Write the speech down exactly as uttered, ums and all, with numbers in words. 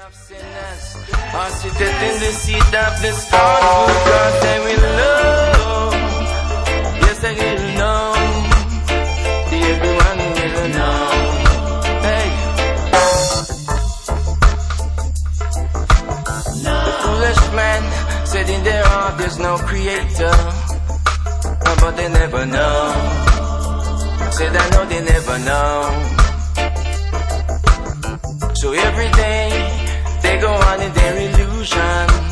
of sinners are seated in the seat of the stars, because they will know. Yes, they will know. Everyone will know. Hey. No. The foolish man said in their heart there's no creator, but they never know. Said I know they never know. So every day they go on in their illusion.